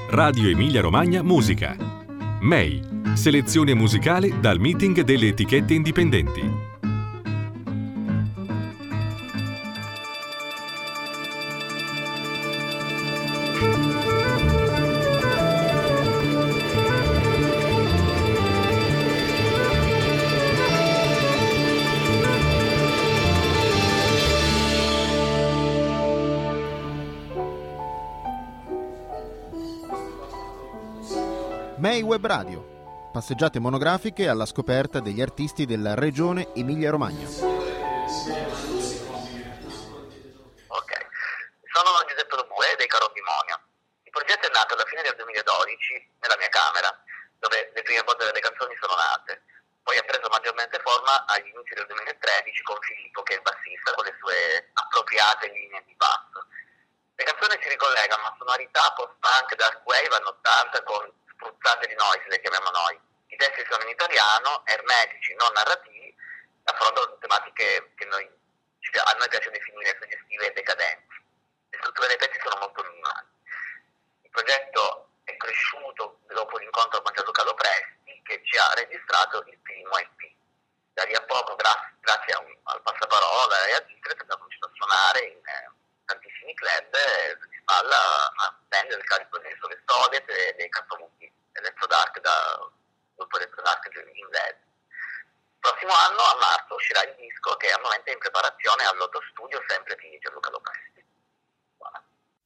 Radio Emilia Romagna Musica. MEI, selezione musicale dal meeting delle etichette indipendenti. MEI Web Radio, passeggiate monografiche alla scoperta degli artisti della regione Emilia-Romagna. Ok, sono Giuseppe Lobue dei Caro Bimonio. Il progetto è nato alla fine del 2012 nella mia camera, dove le prime bozze delle canzoni sono nate. Poi ha preso maggiormente forma agli inizi del 2013 con Filippo, che è il bassista, con le sue appropriate linee di basso. Le canzoni si ricollegano a sonorità post-punk, dark wave anni 80 con spruzzate di noise, le chiamiamo noi. I testi sono in italiano, ermetici, non narrativi, affrontano tematiche che a noi piace definire suggestive e decadenti. Le strutture dei pezzi sono molto minimali. Il progetto è cresciuto dopo l'incontro con Gianluca Lopresti, che ci ha registrato il primo EP. Da lì a poco, grazie al passaparola e a Distret, abbiamo cominciato a suonare in tantissimi club, si spalla a prendere il carico delle sole soviet e dei cantamuti Electro Dark dopo Electro Dark in LED. Il prossimo anno, a marzo, uscirà il disco che al momento è in preparazione all'Otto Studio, sempre di Gianluca Lopresti. Buona.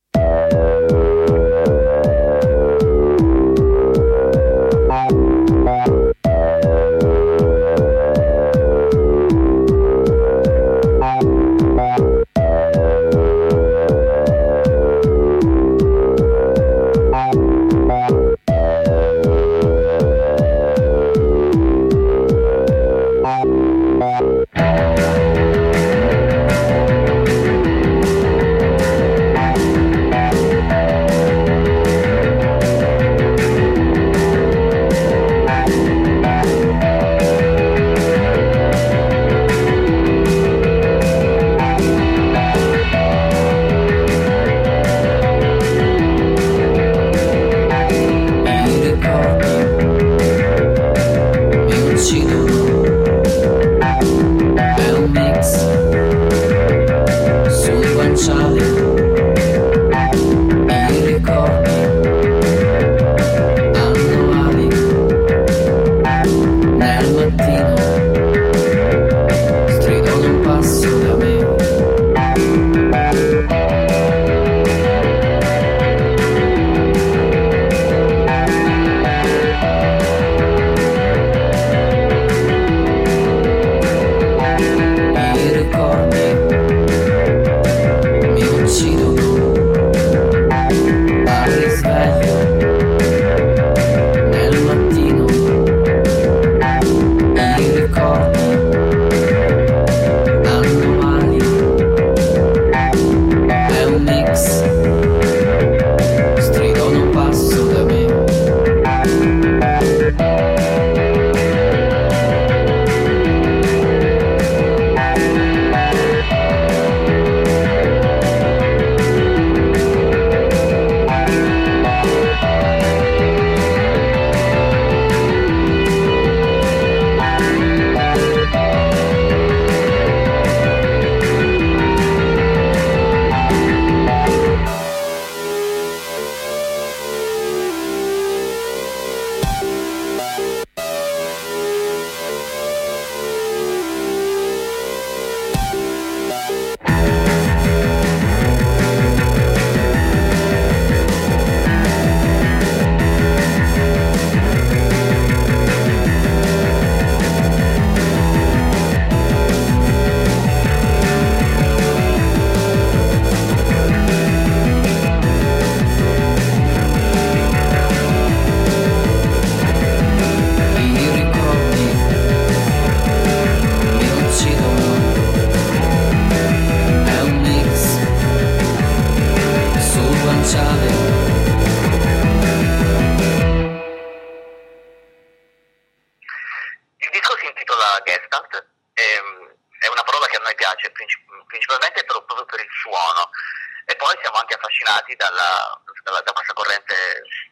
principalmente proprio per il suono, e poi siamo anche affascinati da questa corrente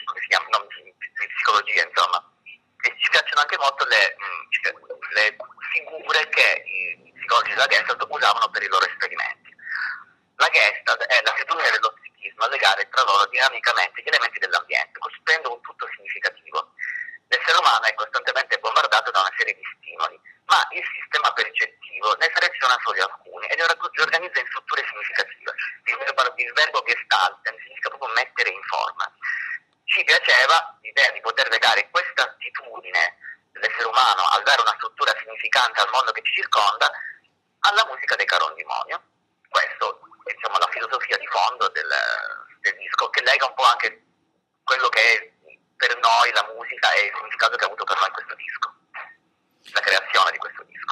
come si chiama, no, di psicologia, insomma. E ci piacciono anche molto le figure che i psicologi della Gestalt usavano per i loro esperimenti. La Gestalt è l'attitudine dello psichismo a legare tra loro dinamicamente gli elementi dell'ambiente, costruendo un tutto significativo. L'essere umano è costantemente bombardato da una serie di stimoli, ma il sistema percettivo ne seleziona solo alcuni ed organizza in strutture significative. Il verbo gestalten significa proprio mettere in forma. Ci piaceva l'idea di poter legare questa attitudine dell'essere umano al dare una struttura significante al mondo che ci circonda alla musica dei Carondimonio. Questo è, diciamo, la filosofia di fondo del disco, che lega un po' anche quello che è per noi la musica e il significato che ha avuto per noi questo disco, la creazione di questo disco.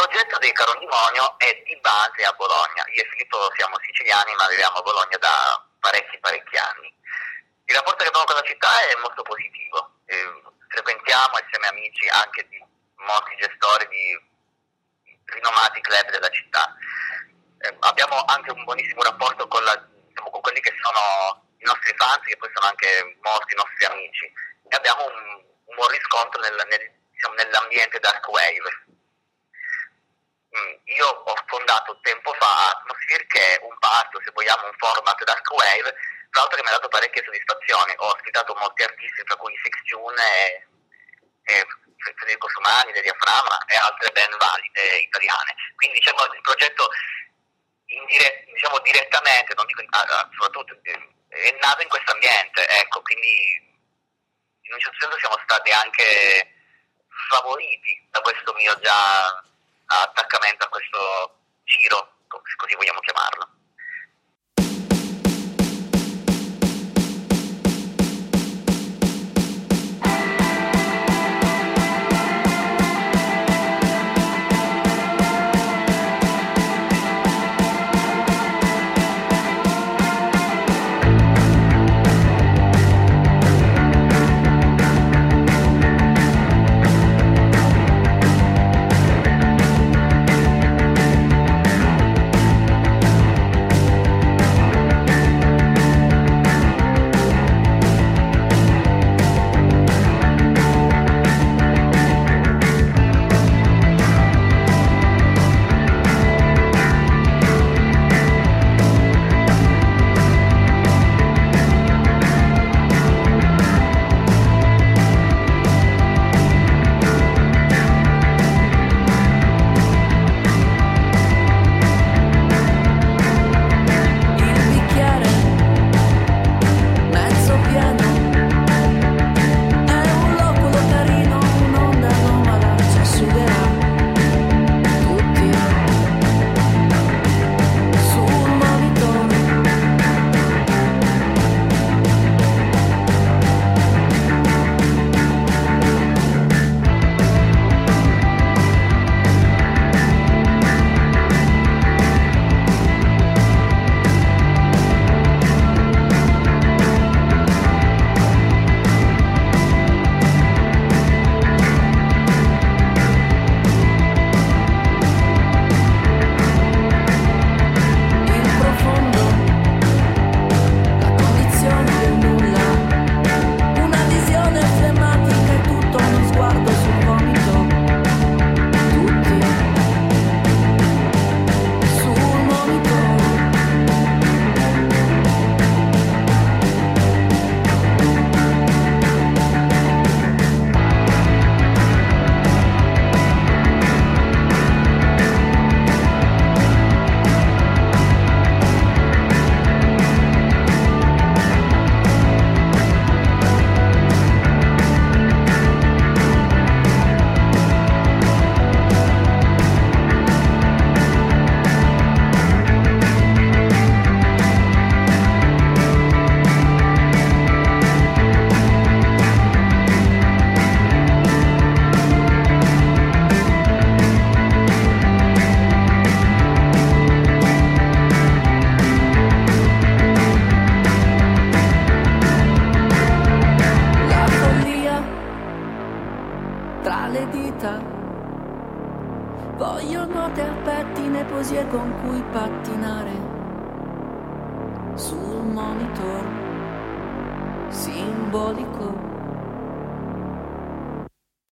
progetto dei Carondimonio è di base a Bologna. Io e Filippo siamo siciliani, ma viviamo a Bologna da parecchi anni. Il rapporto che abbiamo con la città è molto positivo. Frequentiamo insieme amici anche di molti gestori di rinomati club della città. Abbiamo anche un buonissimo rapporto con quelli che sono i nostri fans, che poi sono anche molti nostri amici, e abbiamo un buon riscontro nell'ambiente dark wave. Io ho fondato tempo fa Atmosphere, che è un parto, se vogliamo, un format dark wave, tra l'altro che mi ha dato parecchie soddisfazioni. Ho ospitato molti artisti, tra cui Six June e Federico Sumani, De Diaframma e altre band valide italiane. Quindi diciamo il progetto direttamente, non dico soprattutto, è nato in questo ambiente, ecco, quindi in un certo senso siamo stati anche favoriti da questo mio già attaccamento a questo giro, così vogliamo chiamarlo. Voglio note a pettine, poesie con cui pattinare sul monitor simbolico.